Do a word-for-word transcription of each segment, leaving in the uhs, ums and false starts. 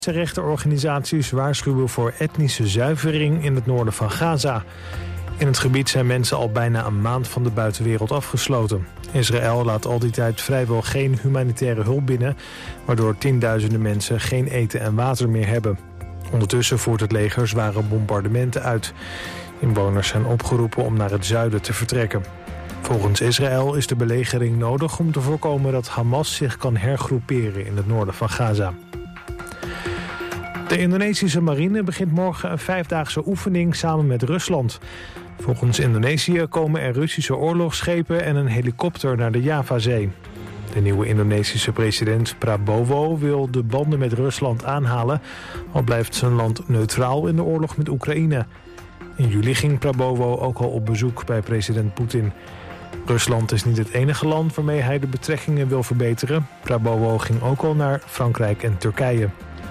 Mensenrechtenorganisaties waarschuwen voor etnische zuivering in het noorden van Gaza. In het gebied zijn mensen al bijna een maand van de buitenwereld afgesloten. Israël laat al die tijd vrijwel geen humanitaire hulp binnen, waardoor tienduizenden mensen geen eten en water meer hebben. Ondertussen voert het leger zware bombardementen uit. Inwoners zijn opgeroepen om naar het zuiden te vertrekken. Volgens Israël is de belegering nodig om te voorkomen dat Hamas zich kan hergroeperen in het noorden van Gaza. De Indonesische marine begint morgen een vijfdaagse oefening samen met Rusland. Volgens Indonesië komen er Russische oorlogsschepen en een helikopter naar de Javazee. De nieuwe Indonesische president Prabowo wil de banden met Rusland aanhalen, al blijft zijn land neutraal in de oorlog met Oekraïne. In juli ging Prabowo ook al op bezoek bij president Poetin. Rusland is niet het enige land waarmee hij de betrekkingen wil verbeteren. Prabowo ging ook al naar Frankrijk en Turkije.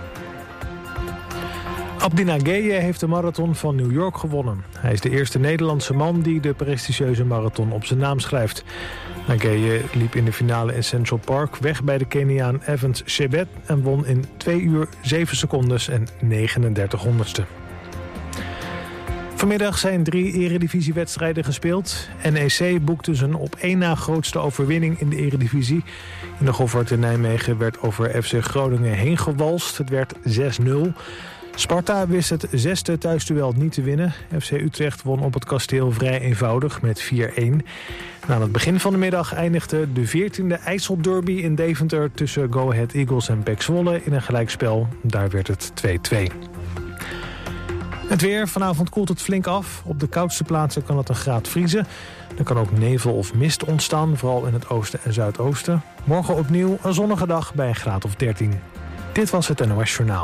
Abdi Nageye heeft de marathon van New York gewonnen. Hij is de eerste Nederlandse man die de prestigieuze marathon op zijn naam schrijft. Nageye liep in de finale in Central Park weg bij de Keniaan Evans Chebet en won in twee uur zeven secondes en negenendertig honderdste. Vanmiddag zijn drie eredivisiewedstrijden gespeeld. N E C boekte zijn op één na grootste overwinning in de eredivisie. In de Goffert in Nijmegen werd over F C Groningen heen gewalst. Het werd zes nul. Sparta wist het zesde thuisduel niet te winnen. F C Utrecht won op het Kasteel vrij eenvoudig met vier een. Na het begin van de middag eindigde de veertiende IJsselderby in Deventer tussen Go Ahead Eagles en Pek Zwolle in een gelijkspel. Daar werd het twee twee. Het weer. Vanavond koelt het flink af. Op de koudste plaatsen kan het een graad vriezen. Er kan ook nevel of mist ontstaan, vooral in het oosten en zuidoosten. Morgen opnieuw een zonnige dag bij een graad of dertien. Dit was het N O S Journaal.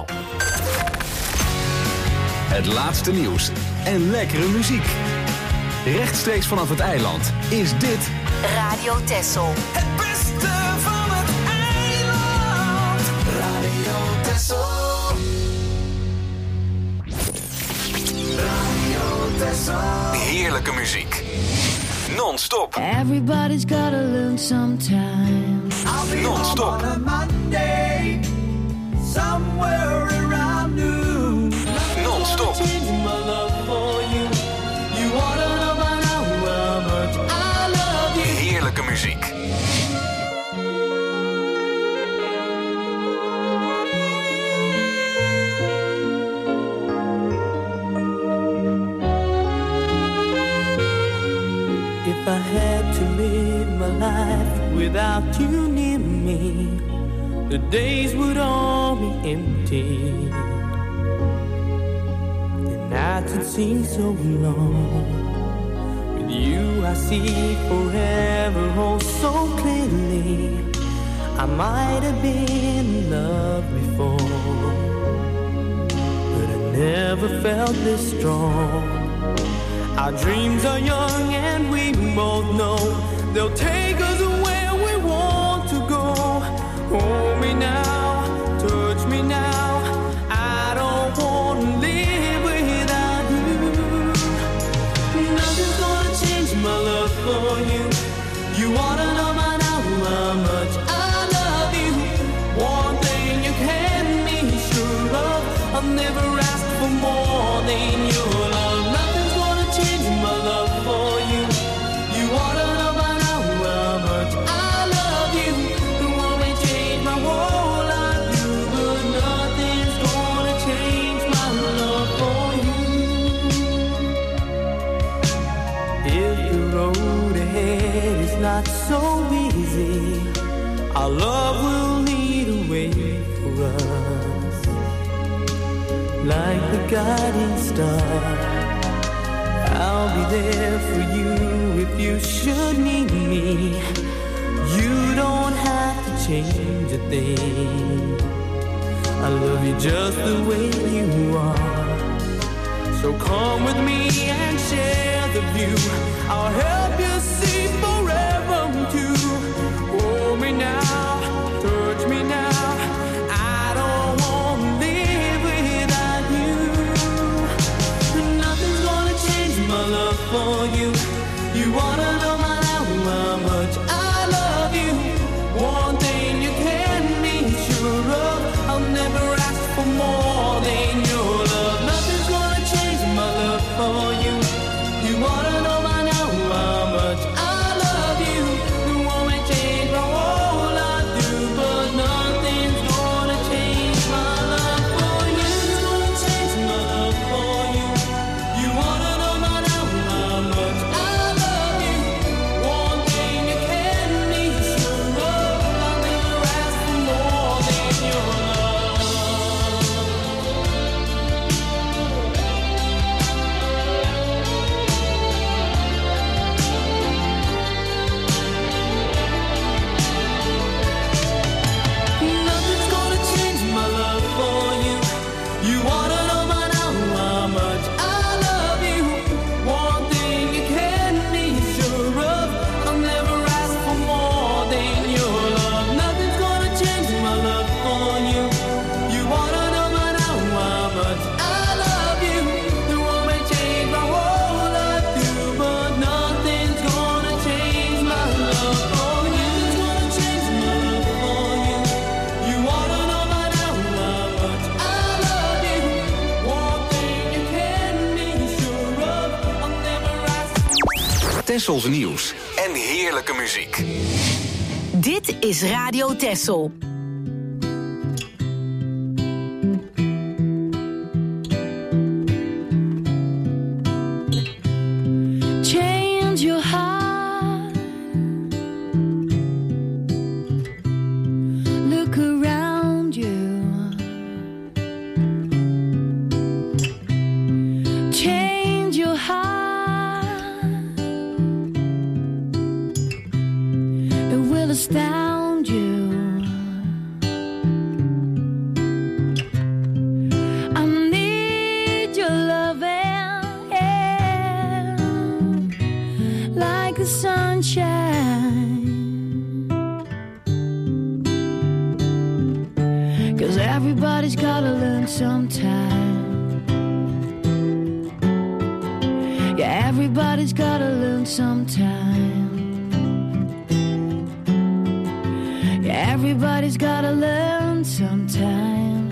Het laatste nieuws en lekkere muziek. Rechtstreeks vanaf het eiland is dit Radio Texel. Het beste van het eiland. Radio Texel. Radio Texel. Heerlijke muziek. Non-stop. Everybody's gotta learn sometime. Non-stop. On a Monday, somewhere around noon. Non-stop. My love for you. You wanna know by now how much I love you. Heerlijke muziek. If I had to live my life without you near me, the days would all be empty. The nights would seem so long. With you I see forever oh so clearly. I might have been in love before, but I never felt this strong. Our dreams are young and we both know they'll take us where we want to go. Hold me now, touch me now. I don't want to live without you. Nothing's gonna change my love for you. You wanna know by now how much I love you. One thing you can be sure of, I'll never ask for more than your love. Nothing's gonna change my love for you. You wanna know by now how much I love you. The one may change my whole life, you, but nothing's gonna change my love for you. If the road ahead is not so easy, our love will lead a way for us, like the guiding star. I'll be there for you if you should need me. You don't have to change a thing. I love you just the way you are. So come with me and share the view. I'll help you see forever too. Hold me now, touch me now. I don't want to live without you. Nothing's gonna change my love for you. You wanna know my now how much I love you. One thing you can be sure of, I'll never ask for more Tessels nieuws en heerlijke muziek. Dit is Radio Tessel. Change your heart. Look around you. Change your heart. It will astound you. I need your loving, yeah, like the sunshine. 'Cause everybody's gotta learn sometime. Yeah, everybody's gotta learn sometime. Yeah, everybody's gotta learn sometime.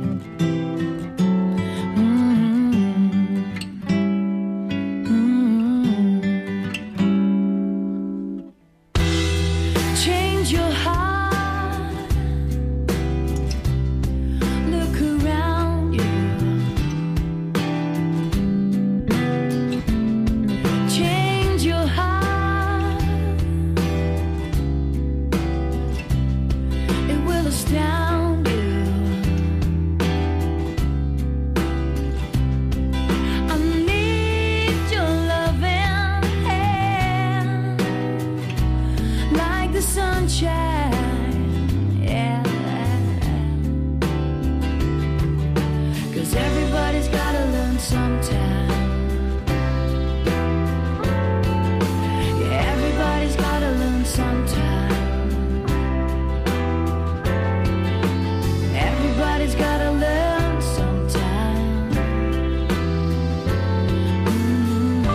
Mm-hmm. Mm-hmm. Change your heart. Look around you. Change your heart. It will astound you. I need your loving hand, like the sunshine, yeah. 'Cause everybody's gotta learn sometime. Yeah, everybody's gotta learn sometime. Everybody's gotta learn sometime. Mm-hmm.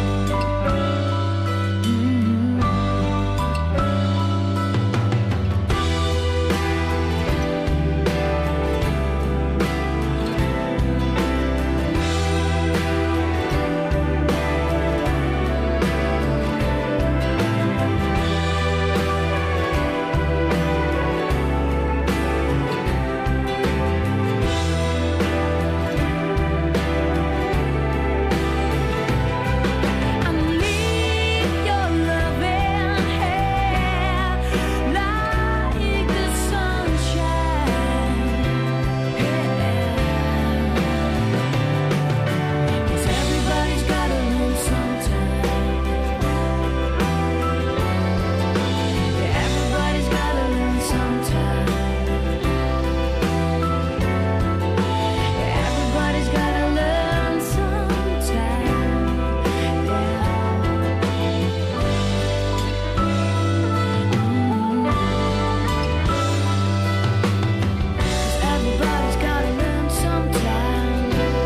Mm-hmm. I need your loving hand, like the sunshine, yeah. 'Cause everybody's gotta learn sometime. Yeah, everybody's gotta learn sometime. Yeah, everybody's gotta learn sometime. Yeah. Everybody's gotta learn sometime.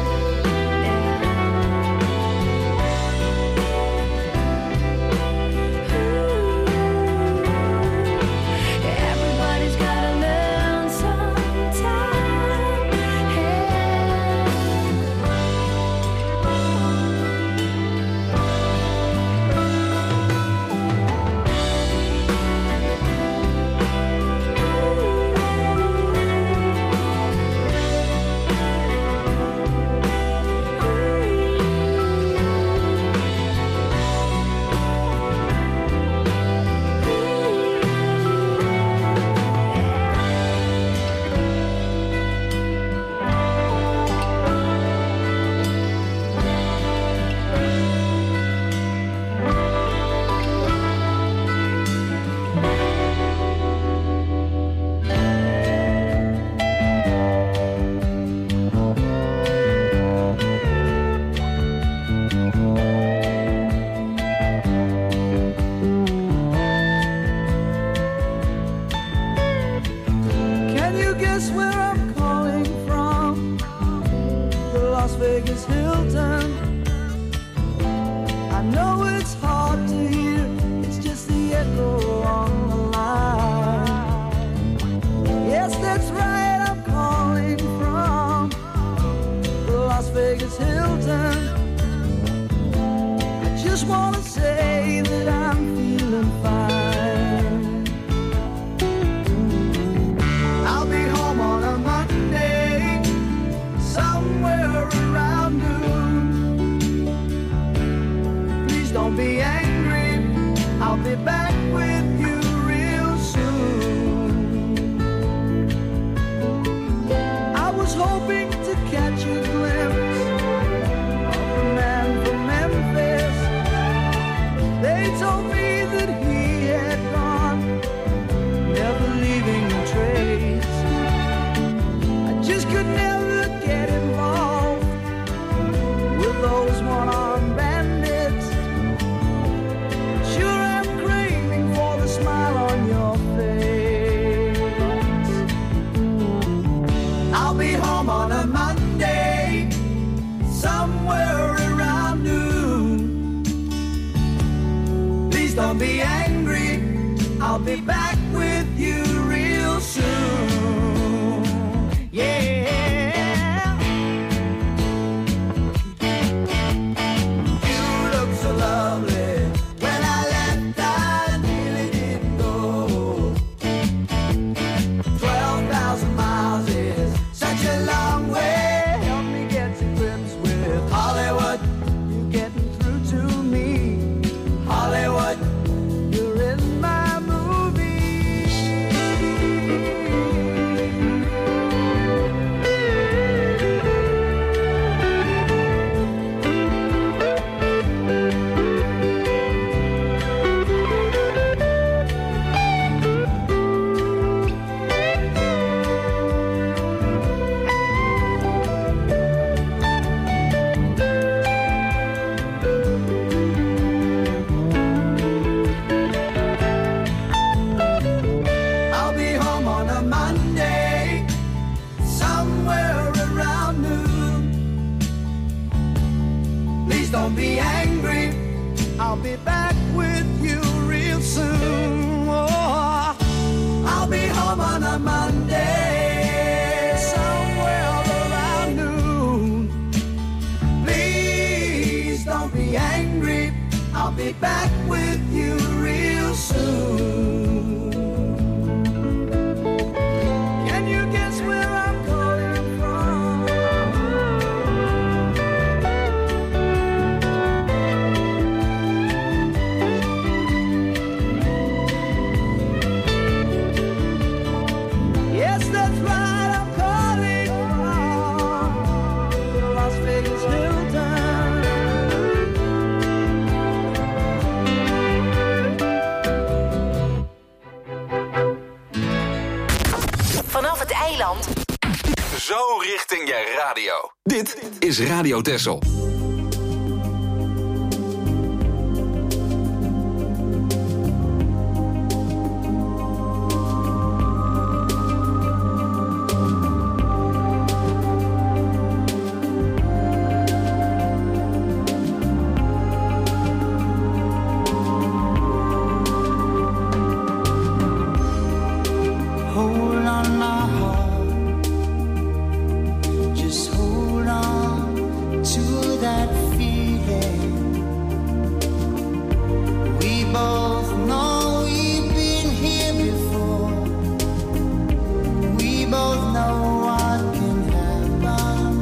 Yeah. Everybody's gotta learn sometime. Can you guess where I'm calling from? The Las Vegas Hilton. I know it's hard to hear, it's just the echo on the line. Yes, that's right, I'm calling from the Las Vegas Hilton. I just just wanna say that I'm feeling fine. I'll be home on a Monday, somewhere around noon. Please don't be angry, I'll be back with you real soon. I was hoping to catch a glimpse of the man from Memphis. They told me that he had gone, never leaving a trace. I just could never get involved with those one-armed bandits. Sure, I'm craving for the smile on your face. I'll be home on a Monday, somewhere around noon. Please don't be angry, I'll be back with you real soon. Yeah. You look so lovely. When I left, I nearly didn't go. Twelve thousand miles is such a long way. Help me get to grips with Hollywood. You're getting through to me. Hollywood, you're in my movie. I'll be home on a Monday, somewhere around noon. Please don't be angry, I'll be back with you real soon. Oh, I'll be home on a Monday, somewhere around noon. Please don't be angry, I'll be back with you real soon. Can you guess where I'm calling from? Yes, that's right, I'm calling from the Las Vegas Hilton. Vanaf het eiland. Zo richting je radio. Dit is Radio Texel. Hold on, my heart. Just hold on to that feeling. We both know we've been here before. We both know what can happen.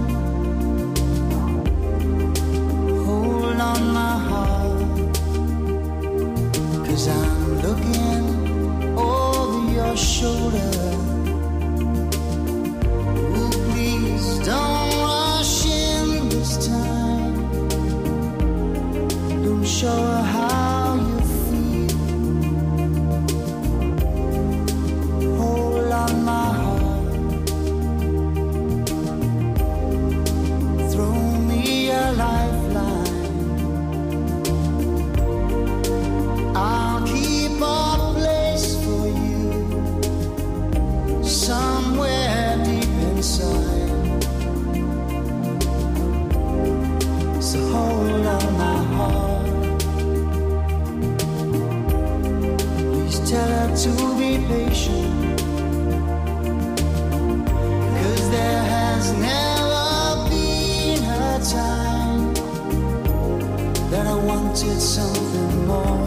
Hold on, my heart. 'Cause I'm looking over your shoulder. Ooh, please don't rush in this time. Don't show her how you feel. Hold on, my heart. Throw me a lifeline. I'll keep a place for you somewhere deep inside. So hold on, my heart. Please tell her to be patient. 'Cause there has never been a time that I want wanted something more.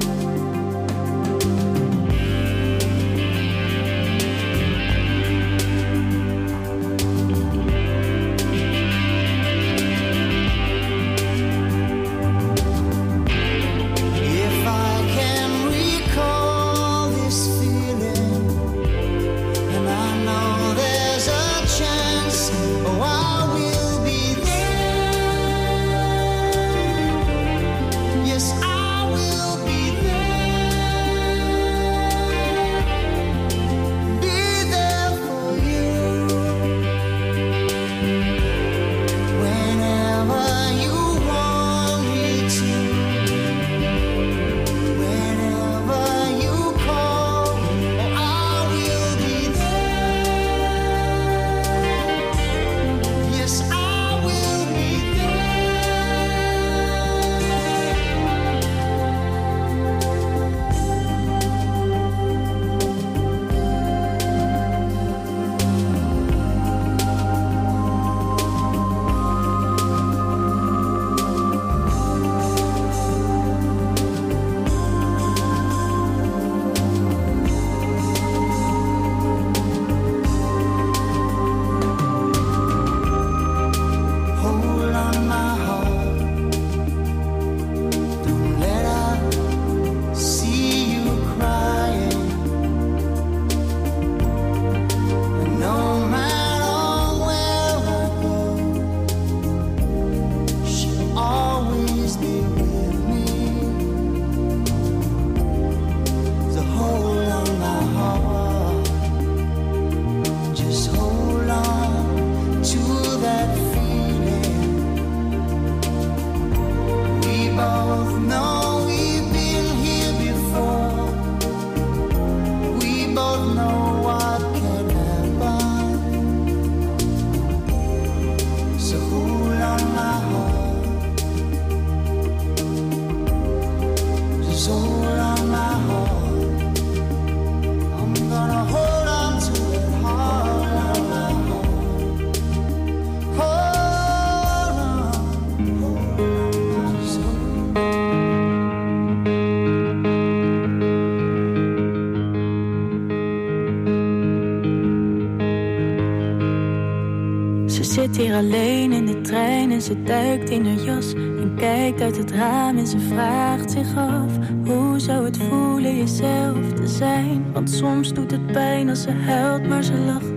zit hier alleen in de trein en ze duikt in haar jas en kijkt uit het raam en ze vraagt zich af: hoe zou het voelen jezelf te zijn? Want soms doet het pijn als ze huilt, maar ze lacht.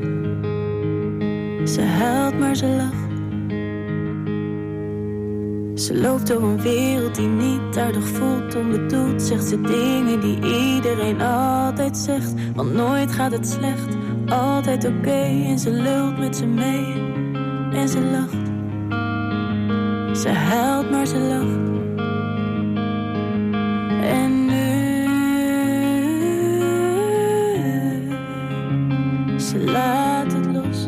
Ze huilt, maar ze lacht. Ze loopt door een wereld die niet aardig voelt, onbedoeld. Zegt ze dingen die iedereen altijd zegt, want nooit gaat het slecht, altijd oké. Okay. En ze lult met ze mee en ze lacht. Ze huilt, maar ze lacht. En nu ze laat het los.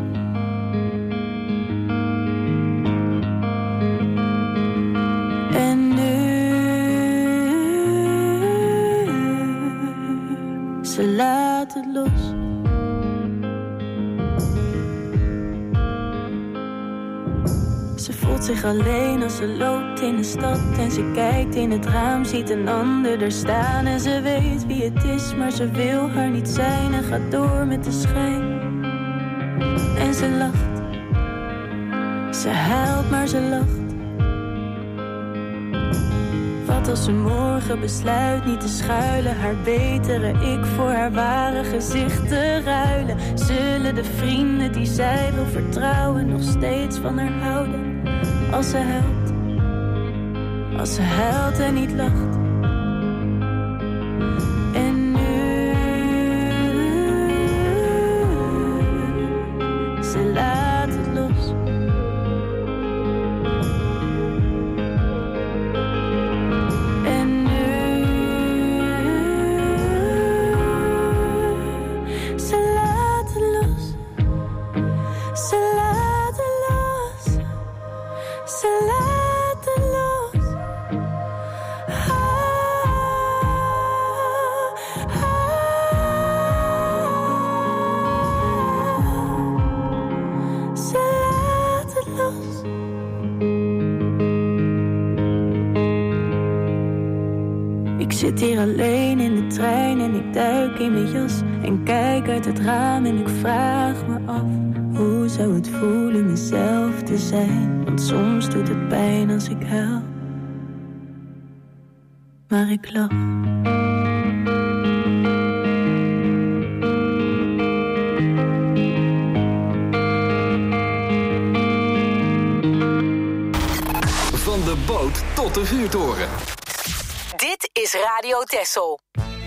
En nu ze laat het los. Ze voelt zich alleen als ze loopt in de stad en ze kijkt in het raam, ziet een ander er staan en ze weet wie het is, maar ze wil haar niet zijn en gaat door met de schijn. En ze lacht. Ze huilt, maar ze lacht. Wat als ze morgen besluit niet te schuilen, haar betere ik voor haar ware gezicht te ruilen? Zullen de vrienden die zij wil vertrouwen nog steeds van haar houden? Als ze huilt, als ze huilt en niet lacht. En nu ze laat het los. En nu ze laat het los. Ze laat het los. Ze laat het los. Ah, ah, ze laat het los. zit hier alleen in de trein en ik duik in mijn jas en kijk uit het raam en ik vraag me af, hoe zou het voelen mezelf te zijn? Want soms doet het pijn als ik huil, maar ik lach. Van de boot tot de vuurtoren. Dit is Radio Texel.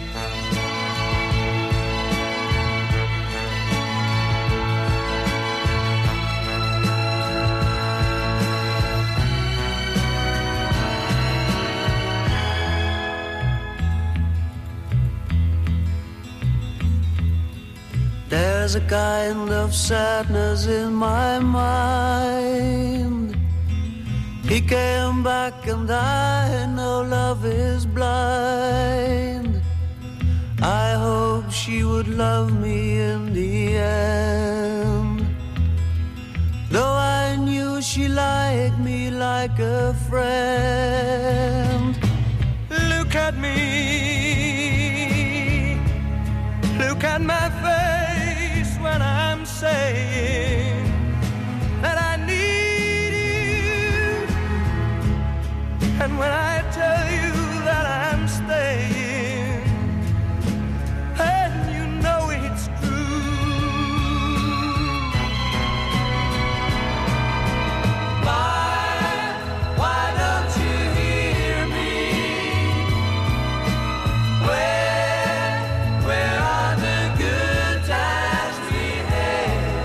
There's a kind of sadness in my mind. He came back and I know love is blind. I hope she would love me in the end. Though I knew she liked me like a friend. Look at me, look at my face when I'm saying that I need you, and when I tell you that I'm staying, and you know it's true. Why, why don't you hear me? Where, where are the good times we had?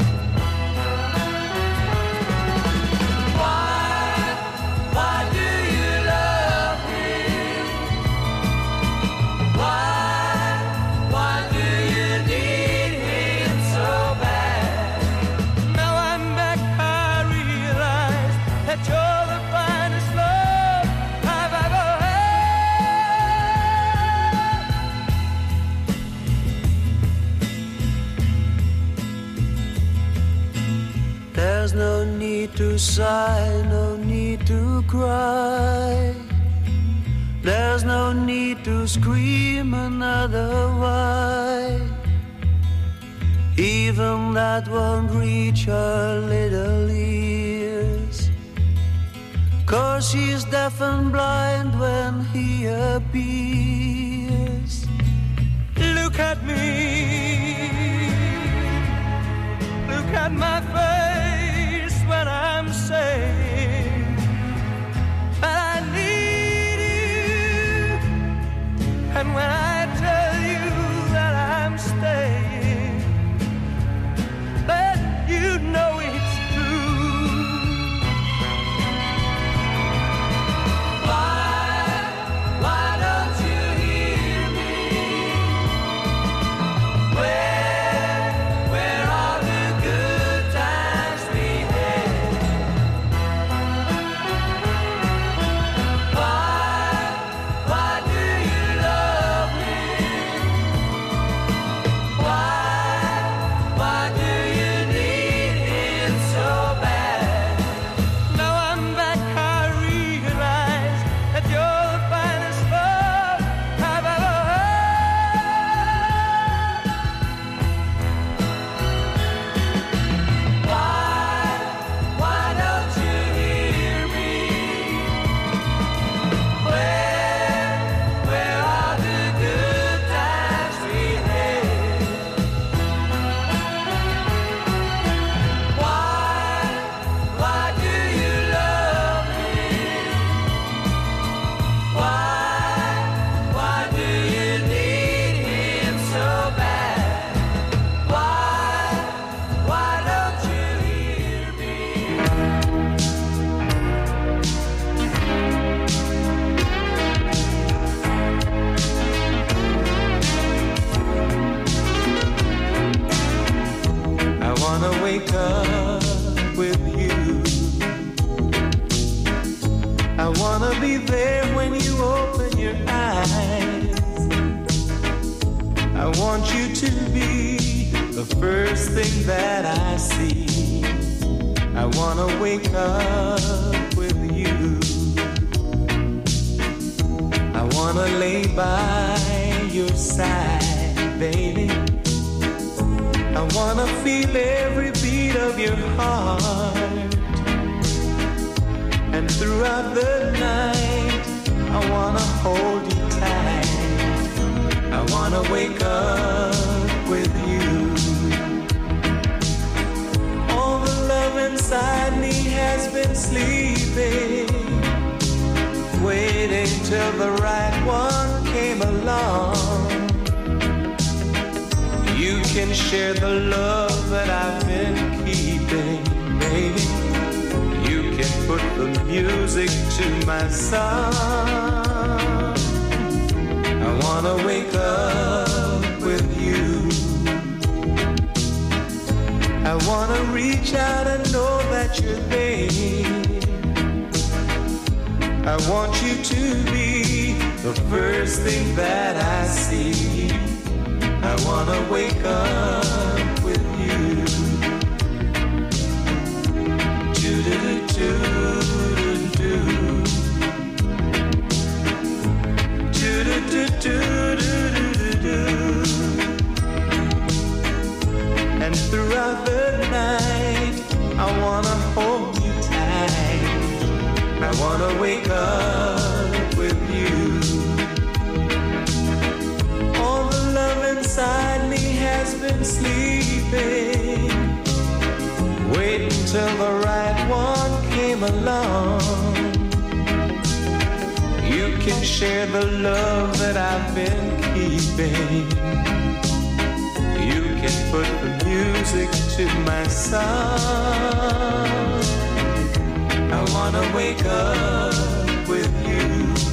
Why, why do you love me? Why, why do you need him so bad? Now I'm back, I realize that you're the finest love I've ever had. There's no need to sigh, no need to cry. There's no need to scream another why. Even that won't reach her little ears, 'cause she's deaf and blind when he appears. Look at me, look at my face when I'm saying that I need you, and when I tell you that I'm staying, then you know it's true. Why, why don't you hear me? Where, where are the good times we had? Why, why do you love me? Why, why do you need him so bad? Now I'm back, I realize that you're the finest love I've ever had. Why, why don't you hear me? Where, where are the good times we had? Why, why do you love me? Why, why do you need him so bad? Why, why don't you hear me? I wanna wake up with you. I wanna be there when you open your eyes. I want you to be the first thing that I see. I wanna wake up with you. I wanna wanna lay by your side, baby. I wanna feel every beat of your heart. And throughout the night, I wanna hold you tight. I wanna wake up with you. All the love inside me has been sleeping, waiting till the right one came along. You can share the love that I've been keeping, baby. You can put the music to my song. I wanna wake up with you. I wanna reach out and know that you're there. I want you to be the first thing that I see. I wanna wake up with you. Do-do-do-do-do-do. Do-do-do-do-do-do-do. And throughout the night, I wanna hold you tight. I wanna wake up with you. All the love inside me has been sleeping, waiting till the right one came along. You can share the love that I've been keeping. You can put the music to my song. I wanna wake up with you.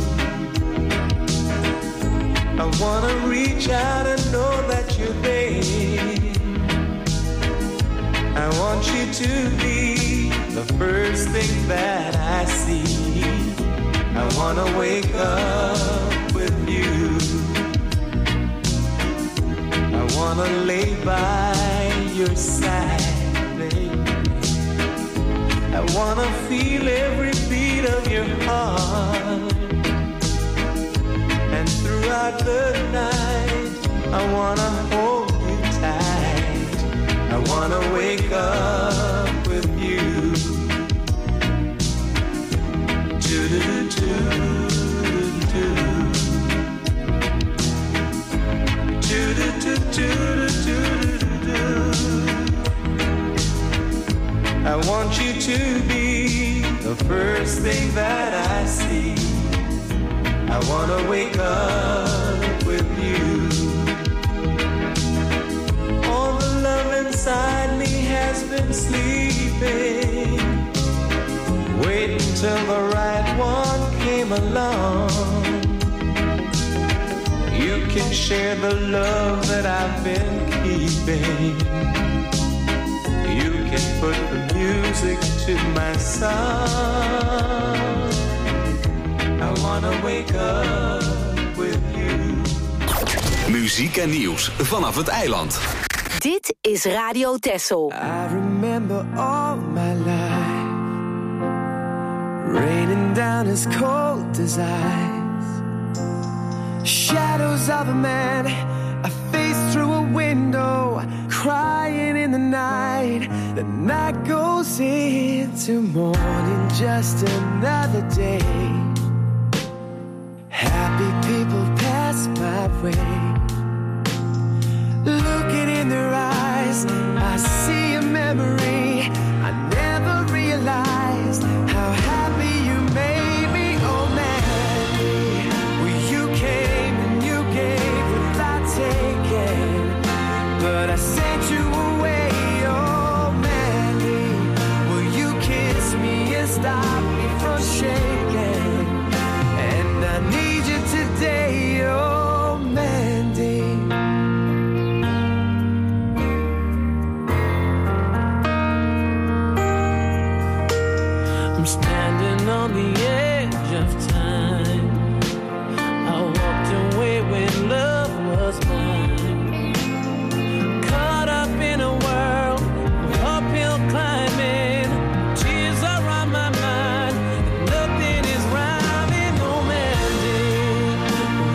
I wanna reach out and know that you're there. I want you to be the first thing that I see. I wanna wake up with you. I wanna lay by your side, baby. I wanna feel every beat of your heart. And throughout the night, I wanna hold you tight. I wanna wake up with you. Do-do-do-do-do. Do-do-do-do-do-do. I want you to be the first thing that I see. I wanna wake up with you. All the love inside me has been sleeping, waiting till the right one came along. You can share the love that I've been keeping. You can put the music to my song. I wanna wake up with you. Muziek en nieuws vanaf het eiland. Dit is Radio Texel. I remember all my life raining down as cold as ice. Shadows of a man, a face through a window, crying in the night. The night goes into morning, just another day. Happy people pass my way. Looking in their eyes, I see a memory. I never realized how happy you made me. Oh Mandy, well you came and you gave without taking, but I sent you away. Oh Mandy, will you kiss me and stop me from shaking? And I need you today. Oh Mandy. I'm standing on the edge of time. I walked away when love was mine. Caught up in a world of uphill climbing. Tears are on my mind. Nothing is rhyming. No Mandy,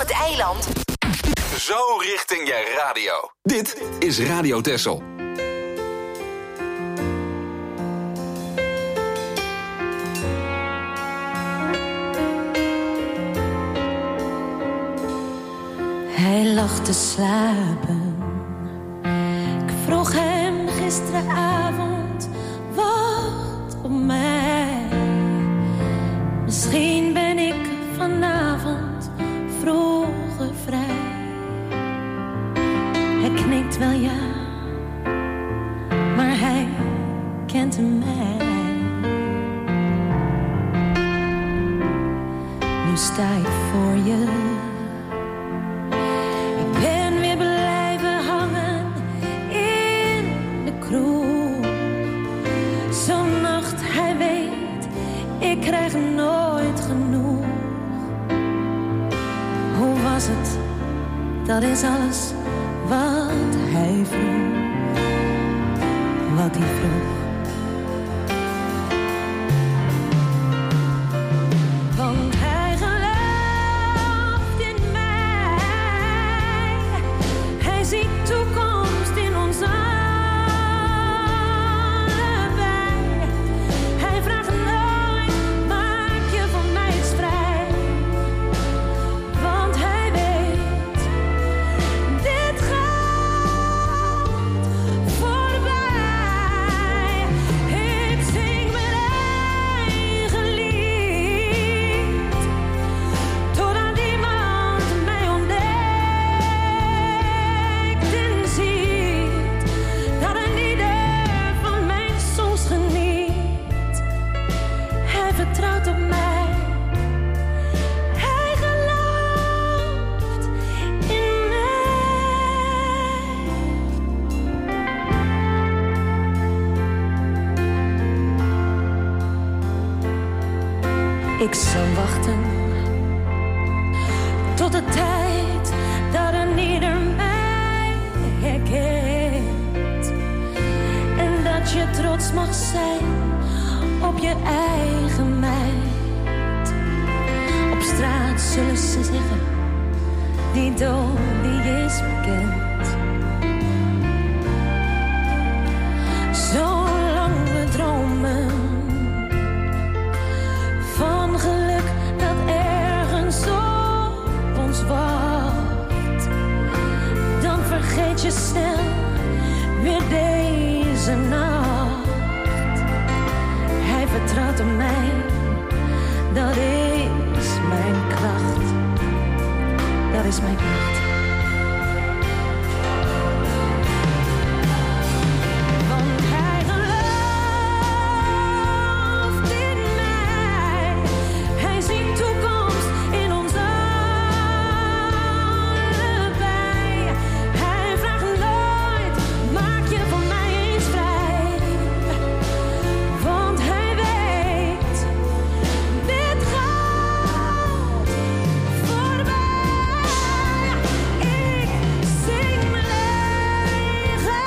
het eiland. Zo richting je radio. Dit is Radio Texel. Hij lag te slapen. Ik vroeg hem gisteravond, wacht op mij. Misschien ben ik vanavond vroeger vrij. Hij knikt wel ja, maar hij kent mij. Nu sta ik voor je. Ik ben weer blijven hangen in de kroeg. Zo'n nacht, hij weet, ik krijg nooit genoeg. Hoe was het? Dat is alles wat hij vroeg. Wat hij vroeg. Want hij gelooft in mij. Hij ziet toekomst in ons allebei. Hij vraagt nooit, maak je van mij eens vrij. Want hij weet, dit gaat voorbij. Ik zing mijn eigen lied, totdat iemand mij ontdekt en ziet dat een ieder van mijn soms geniet. Hij vertrouwt op mij. Hij gelooft in mij. Ik zal wachten tot de tijd dat een ieder mij herkent. En dat je trots mag zijn op je eigen meid. Op straat zullen ze zeggen, die dood die is bekend. Zolang we dromen van geluk dat ergens op ons wacht, dan vergeet je snel weer deze nacht. Hij vertrouwt op mij, dat is mijn kracht. Dat is mijn kracht. Want hij gelooft in mij. Hij ziet toekomst in ons allebei. Hij vraagt nooit, maak je van mij eens vrij. Want hij weet, dit gaat voorbij. Ik zing mijn eigen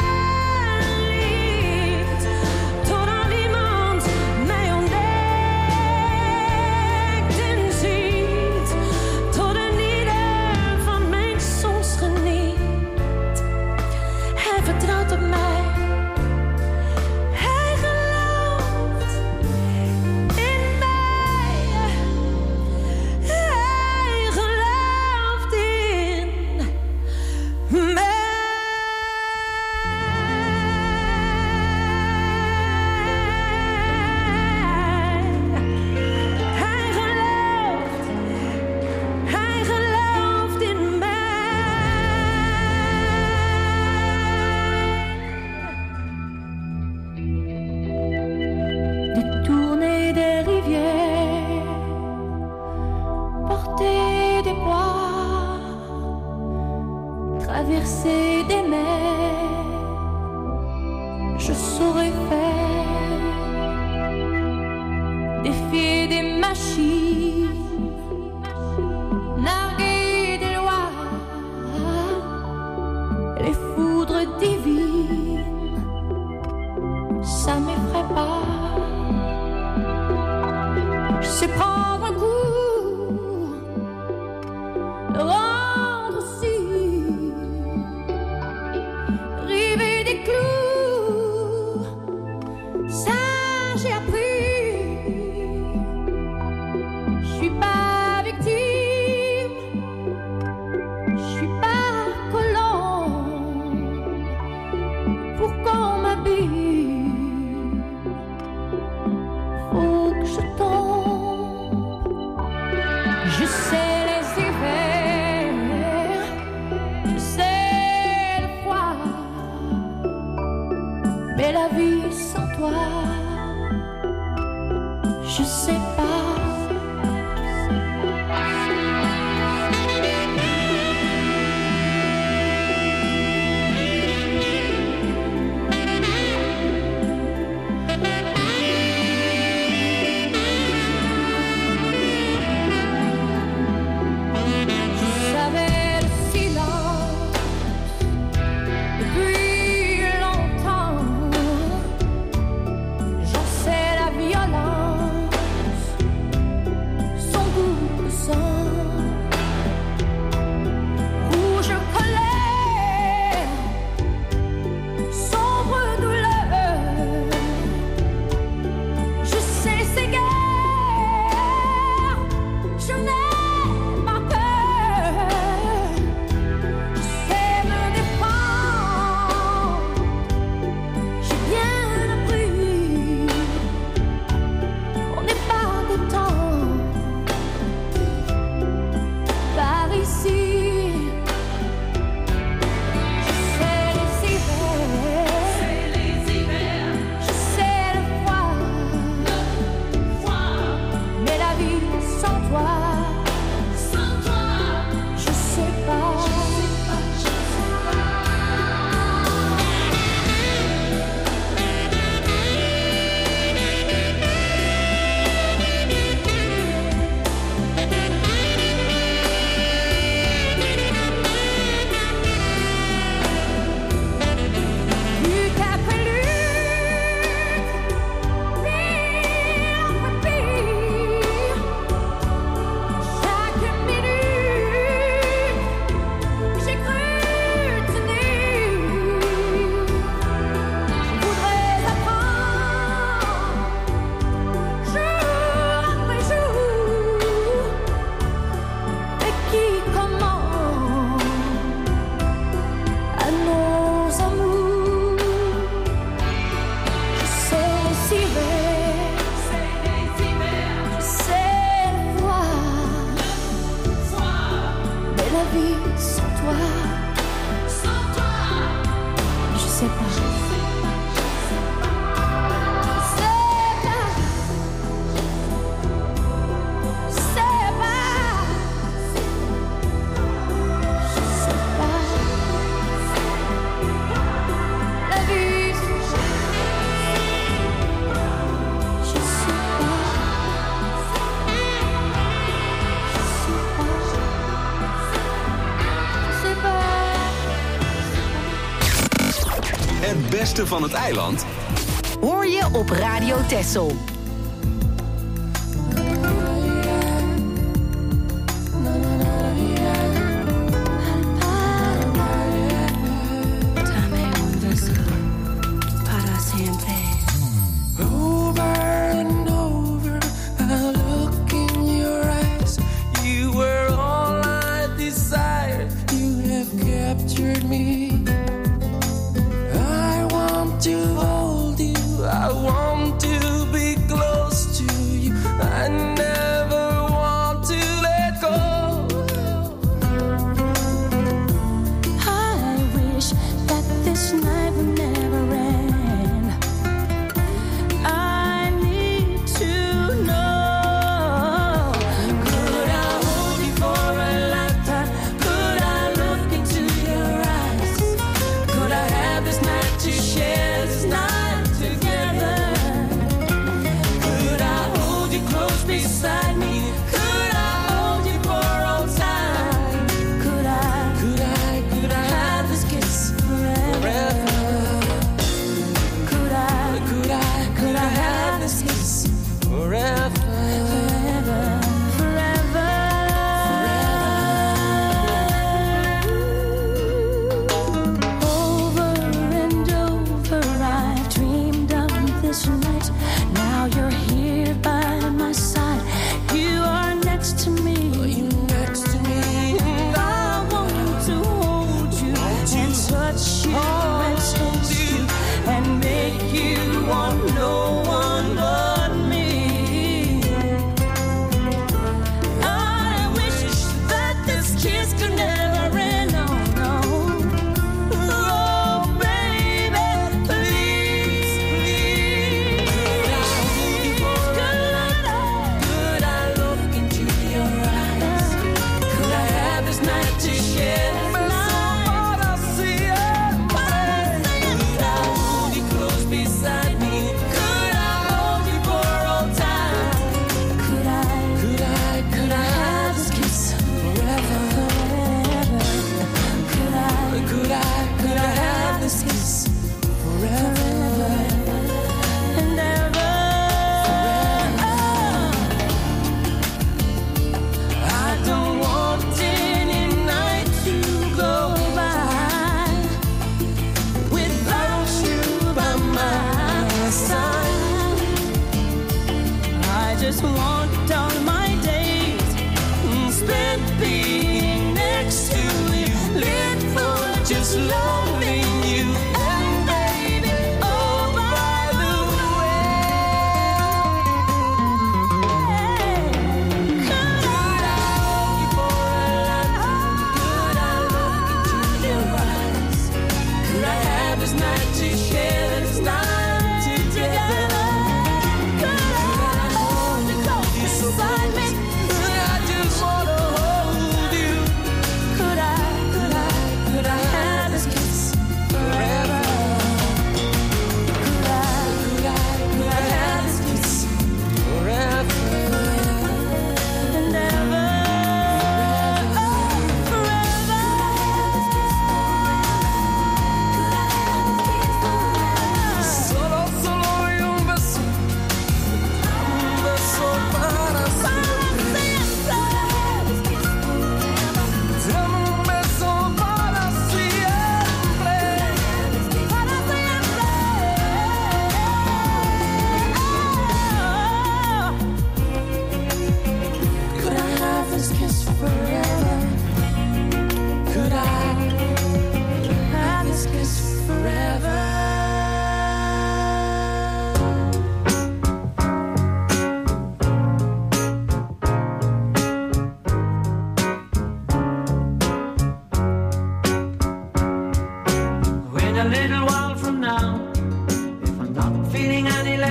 lied, totdat iemand mij ontdekt en ziet, tot een ieder van mijn soms geniet. Hij vertrouwt op mij. Hij gelooft in mij. Hij gelooft in mij. Hij gelooft, hij gelooft in mij. Détourner des rivières, porter des poids, traverser des mers, je saurais faire. Défier des machines, narguer des lois, les foudres divines, ça m'effraie pas. Je sais prendre un coup, le Je suis pas collant pour qu'on m'habille. Faut que je tombe. Je sais les hivers, je sais le froid, mais la vie sans toi, je sais pas. Het beste van het eiland hoor je op Radio Texel. To hold you, I want to be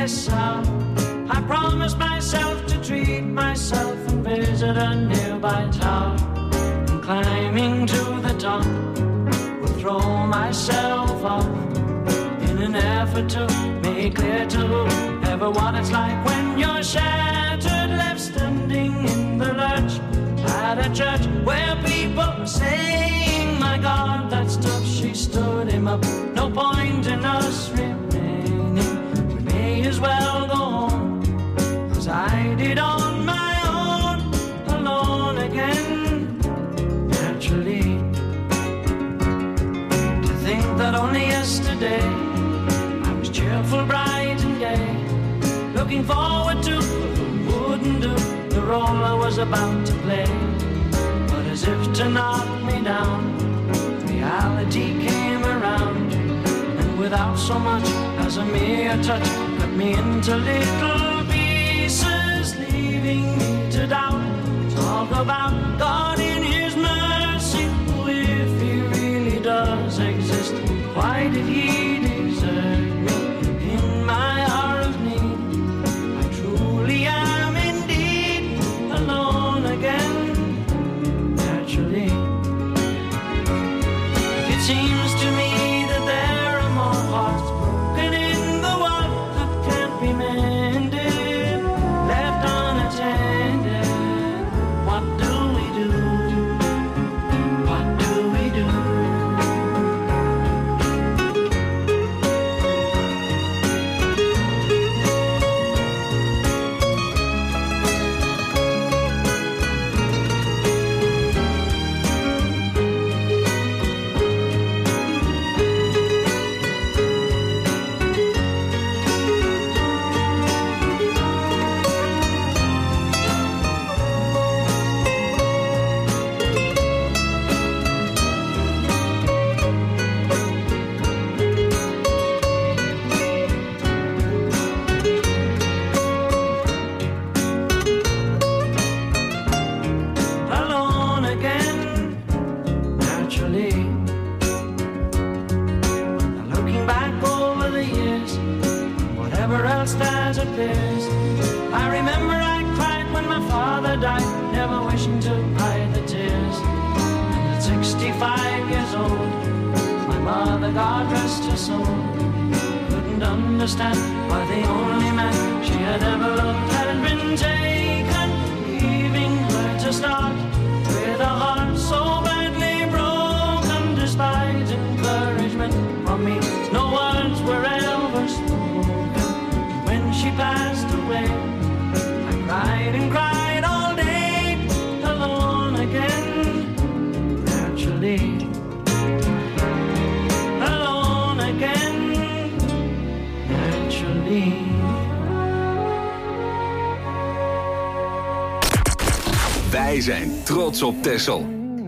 this out. I promised myself to treat myself and visit a nearby tower. And climbing to the top, will throw myself off in an effort to make clear to whoever what it's like when you're shattered, left standing in the lurch at a church where people were saying, my God, that's tough. She stood him up. No point in us remaining. We may as well go home, as I did on my own, alone again. Naturally, to think that only yesterday I was cheerful, bright and gay, looking forward to what wouldn't do the role I was about to play. But as if to knock me down, reality came around, and without so much as a mere touch, cut me into little pieces, leaving me to doubt. Talk about God in His mercy, who, if He really does exist, why did He desert me in my hour of need? I truly am indeed alone again. Naturally, it seems to me that there are more hearts broken in the world that can't be mended, left unattended. What do we do? What do we do? Alone again, naturally. And looking back over the years, whatever else that appears, I remember I cried when my father died, never wishing to hide the tears. And at sixty-five years old, my mother, God rest her soul, couldn't understand why the only man she had ever loved had been taken, leaving her to start with a heart so badly broken. Despite encouragement from me, no words were ever spoken. When she passed away, I cried and cried all day, alone again. Naturally, alone again. Naturally. Wij zijn trots op Texel.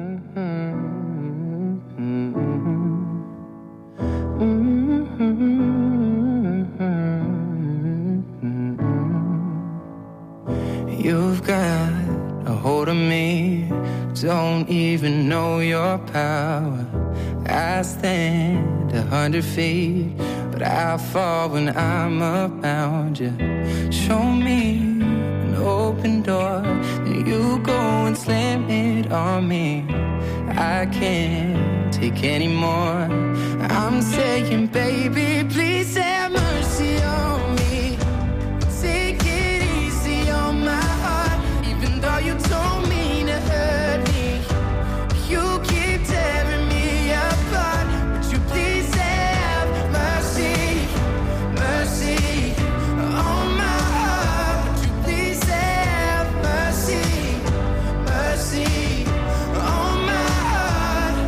You've got a hold of me, don't even know your power. I stand a hundred feet, but I fall when I'm around you. Show me an open door, then you go and slam it on me. I can't take any more. I'm saying, baby, please have mercy on me. Take it easy on my heart, even though you told me to hurt me. You keep tearing me apart. Would you please have mercy, mercy on my heart? Would you please have mercy, mercy on my heart?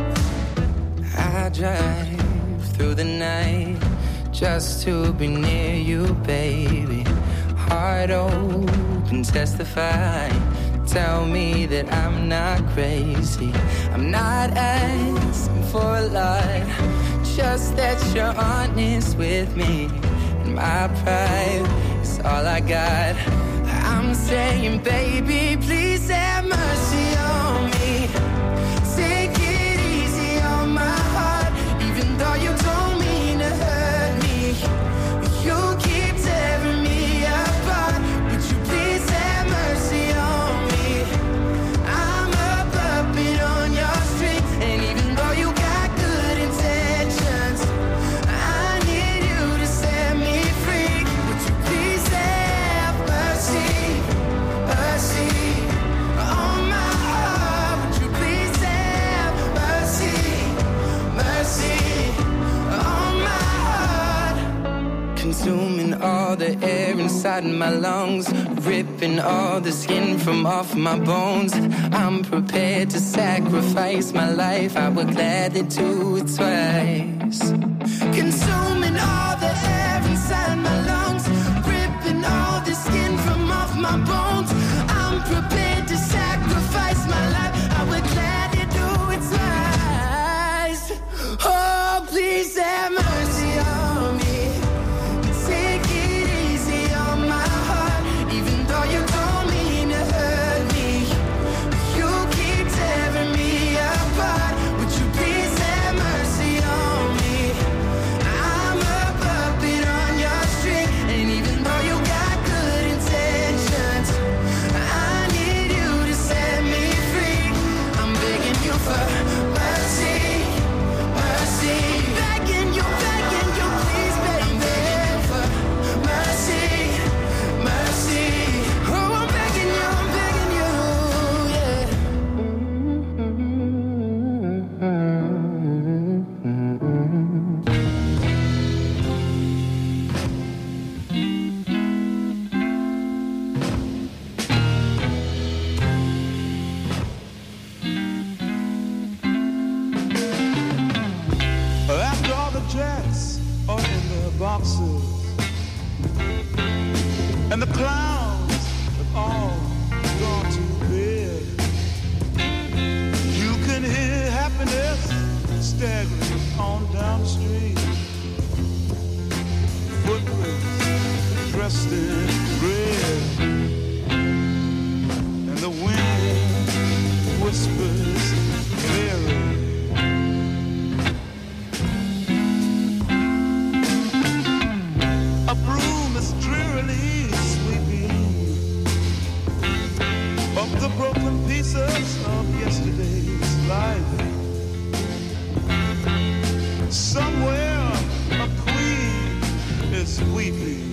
I drive through the night just to be near you, baby. Heart open, testify. Tell me that I'm not crazy. I'm not asking for a lot, just that you're honest with me. And my pride is all I got. I'm saying, baby, please have mercy on me. Take it easy on my heart, even though you don't mean to hurt me. You keep telling inside my lungs, ripping all the skin from off my bones. I'm prepared to sacrifice my life, I would gladly do it twice. Consuming all the air inside my lungs, ripping all the skin from off my bones. I'm prepared to sacrifice my life, I would gladly do it twice. Oh, please have mercy on me. Take it easy on my heart, even though you don't mean to hurt me. You keep tearing me apart. Would you please have mercy on me? I'm a puppet on your string, and even though you got good intentions, I need you to set me free. I'm begging you for mercy, mercy. Begging you, begging you, please, baby, for mercy, mercy. Oh, I'm begging you, I'm begging you, After all the jets are in their boxes, and the clowns have all gone to bed, you can hear happiness staggering on down the street. Footprints dressed in red, and the wind whispers clearly. A broom is drearily sweeping up the broken pieces of yesterday's life. Somewhere a queen is weeping.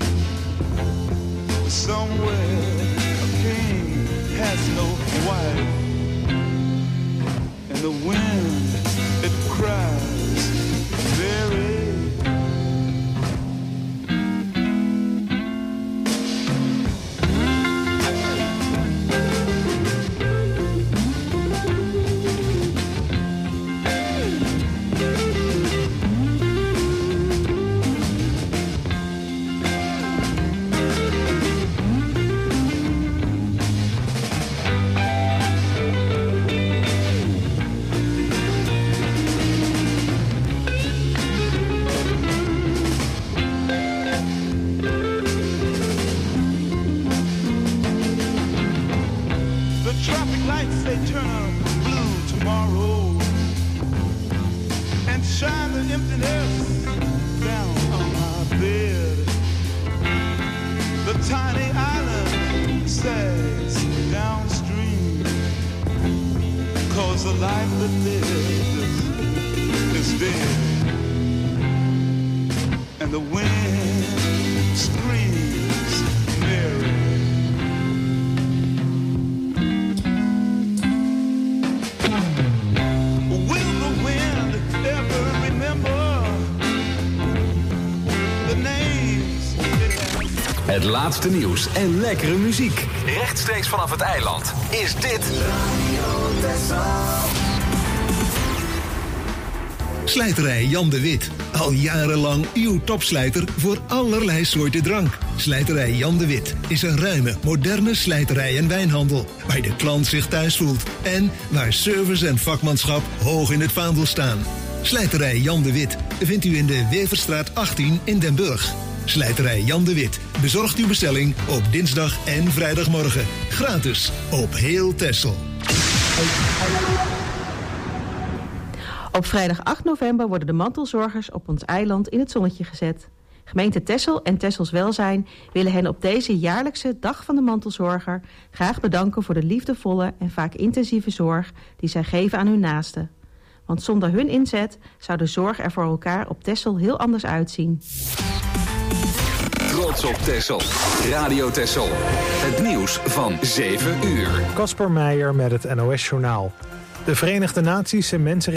Somewhere a king has no wife. And the wind, it cries very. Het laatste nieuws en lekkere muziek. Rechtstreeks vanaf het eiland is dit Radio Texel. Slijterij Jan de Wit. Al jarenlang uw topslijter voor allerlei soorten drank. Slijterij Jan de Wit is een ruime, moderne slijterij en wijnhandel. Waar de klant zich thuis voelt. En waar service en vakmanschap hoog in het vaandel staan. Slijterij Jan de Wit vindt u in de Weverstraat achttien in Den Burg. Slijterij Jan de Wit bezorgt uw bestelling op dinsdag en vrijdagmorgen. Gratis op heel Texel. Op vrijdag acht november worden de mantelzorgers op ons eiland in het zonnetje gezet. Gemeente Texel en Texels Welzijn willen hen op deze jaarlijkse Dag van de Mantelzorger graag bedanken voor de liefdevolle en vaak intensieve zorg die zij geven aan hun naasten. Want zonder hun inzet zou de zorg er voor elkaar op Texel heel anders uitzien. Trots op Texel. Radio Texel. Het nieuws van zeven uur. Kasper Meijer met het N O S Journaal. De Verenigde Naties en mensen